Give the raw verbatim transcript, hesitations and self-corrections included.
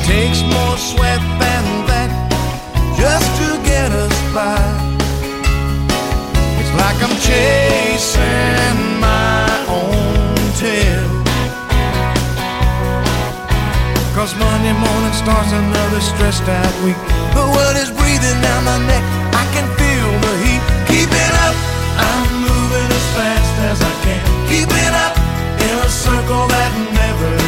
takes more sweat than that just to get us by. It's like I'm chasing my own tail, 'cause Monday morning starts another stressed out week. The world is breathing down my neck, I can feel the heat. Keep it up, I'm moving as fast as I can. Keep it up in a circle that never